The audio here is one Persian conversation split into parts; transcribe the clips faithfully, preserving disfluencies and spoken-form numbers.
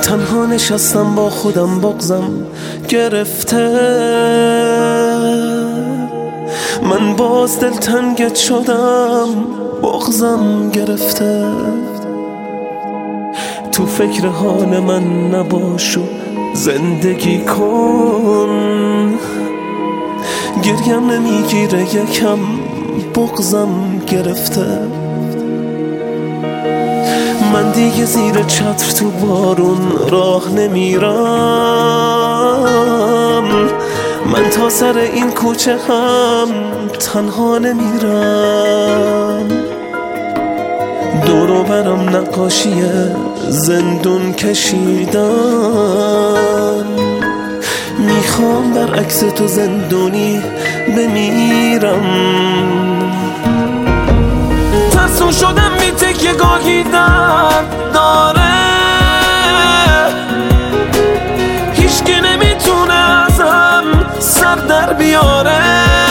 تنها نشستم با خودم بغضم گرفته، من باز دلتنگت شدم بغضم گرفته. تو فکر حال من نباش و زندگی کن، گریم نمیگیره یکم بغضم گرفته. من دیگه زیر چتر تو بارون راه نمیرم، من تا سر این کوچه هم تنها نمیرم. دور و برم نقاشی زندون کشیدن، میخوام در عکس تو زندونی بمیرم. ترسون شدم بی تکیه گاهی درد داره، هیچکی نمیتونه ازم سر در بیاره.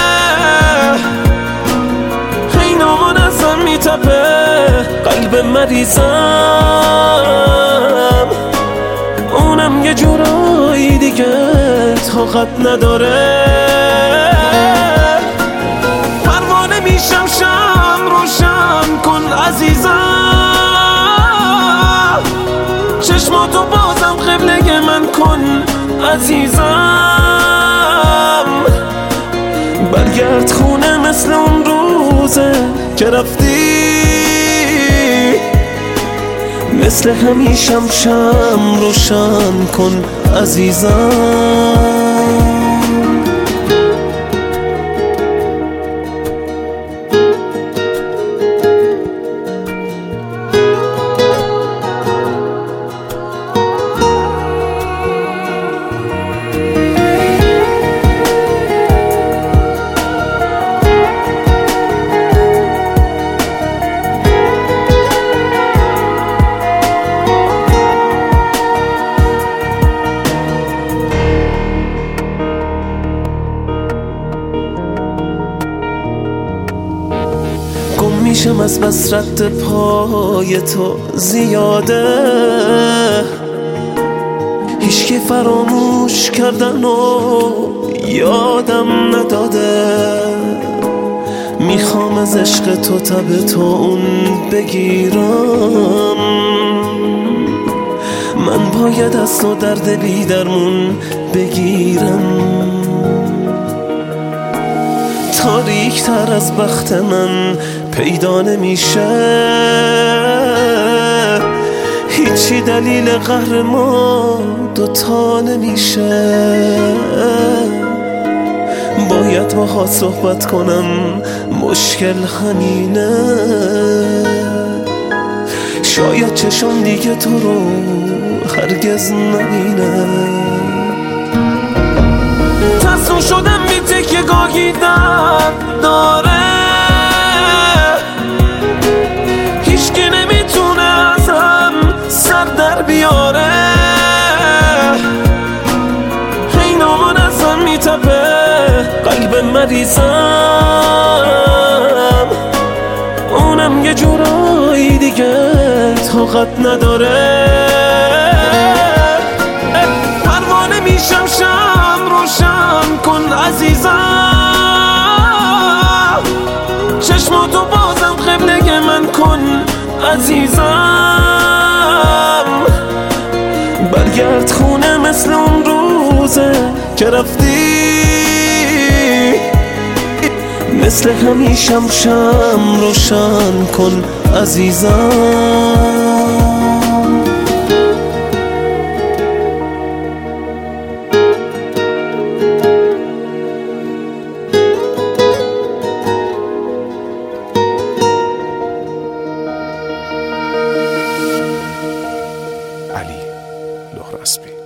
اینامان ازم میتپه قلب مریضم، اونم یه جورایی دیگه طاقت نداره. پروانه میشم شم روشن کن عزیزم، چشماتو بازم قبله من کن عزیزم. برگرد خونه مثل اون روزه که رفتی، مثل همیشم شم روشن کن عزیزم. گم میشم از بس رد پای تو زیاده، هیچکی فراموش کردن و یادم نداده. میخوام از عشق تو تب تو اون بگیرم، من باید از تو در دلی درمون بگیرم. تاریک تر از بخت من پیدا نمیشه، هیچی دلیل قهر ما دوتا نمیشه. باید باهات صحبت کنم مشکل همینه، شاید چشم دیگه تو رو هرگز نبینه. ترسون شدم بی تکیه گاهی درد داره، هیچکی نمیتونه ازم سر در بیاره. اینامان ازم میتپه قلب مریضم، اونم یه جورایی دیگه طاقت نداره. پروانه میشم شم روشن کن عزیزم، چشماتو بازم قبله من کن عزیزم. برگرد خونه مثل اون روزه که رفتی، مثل همیشم شم روشن کن عزیزم. علی لهراسبی.